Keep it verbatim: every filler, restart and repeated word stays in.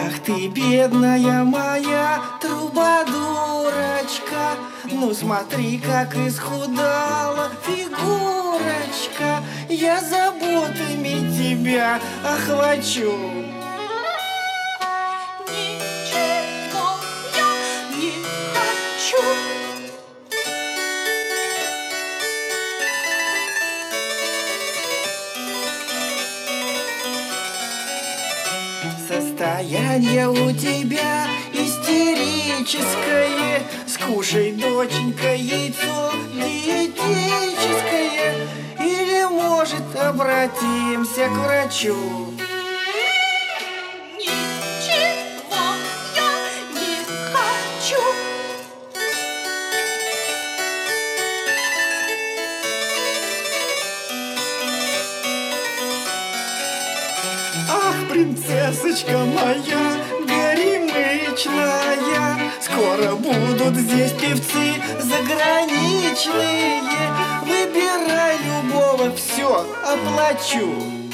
Ах ты, бедная моя трубадурочка, ну смотри, как исхудала фигурочка. Я заботами тебя охвачу. Ничего я не хочу. Состояние у тебя истерическое. Скушай, доченька, яйцо диетическое. Или, может, обратимся к врачу. Ничего я не хочу. Ах, принцессочка моя горемычная, скоро будут здесь певцы заграничные. Выбирай любого, все оплачу.